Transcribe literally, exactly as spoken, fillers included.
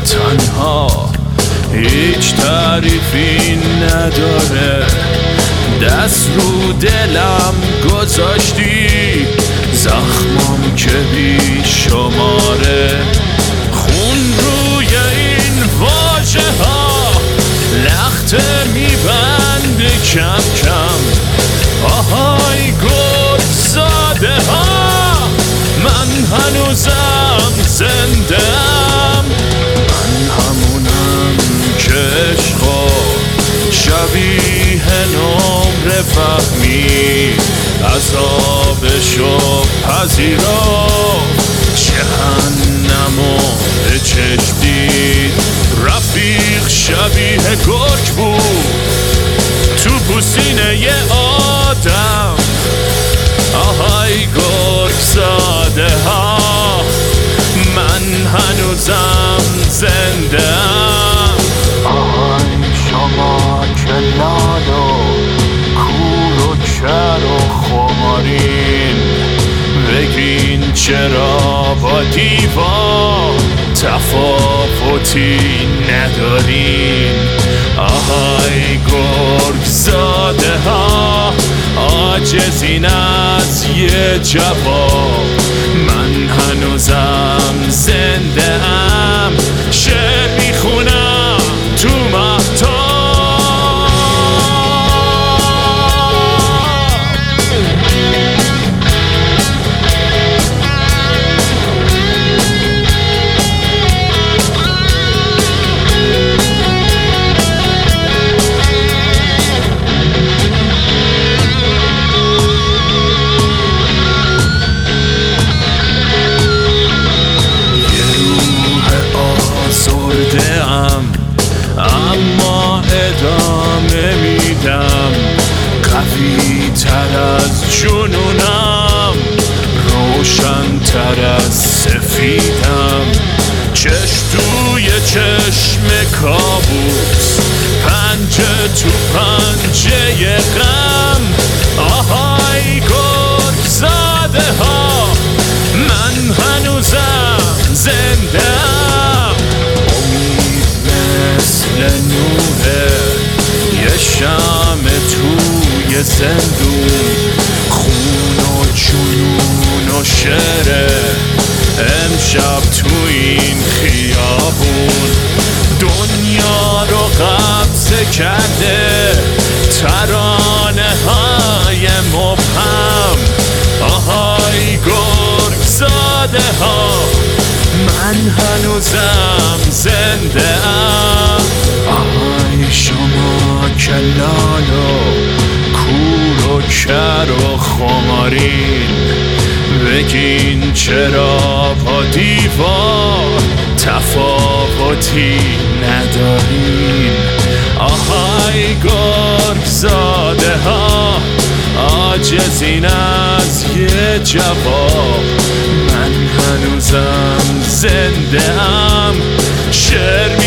تنها هیچ تعریفی نداره. دست رو دلم گذاشتی، زخمم که بی شماره. خون روی این واژه ها لخته میبنده کم کم. آهای گرگ زاده ها، من هنوزم زنده‌ام. من همونم که عشقا شبیه نمره فهمی، عذابشو پذیرا، جهنمو به چشم دید. رفیق شبیه گرگ بود تو پوستینه یه آدم. آهای گرگ زاده ها، من هنوزم زنده‌ام. آهای شما که لال و کور و کر و خمارین، بگین چرا با دیوار تفاوتی ندارین. آهای گرگ زاده ها، عاجزین از یه جواب. من هنوزم زنده ام، شعر میخونم تو مهتاب. اما ادامه میدم، قوی تر از جنونم، روشن تر از سفیدم. چشم توی چشم کابوس، پنجه تو پنجه غم. آهای گرگ زاده ها، من هنوزم زنده‌ام. نوره یه شمع توی زندون، خون و جنون و شعره امشب تو این خیابون. دنیا رو قبضه کرده ترانه های مبهم. آهای گرگ زاده ها، من هنوزم زنده ام. آهای شما که لال و کور و کر و خمارین، بگین چرا با دیوار تفاوتی ندارین. آهای گرگ زاده ها، عاجزین از یه جواب. من هنوزم زنده ام، شعر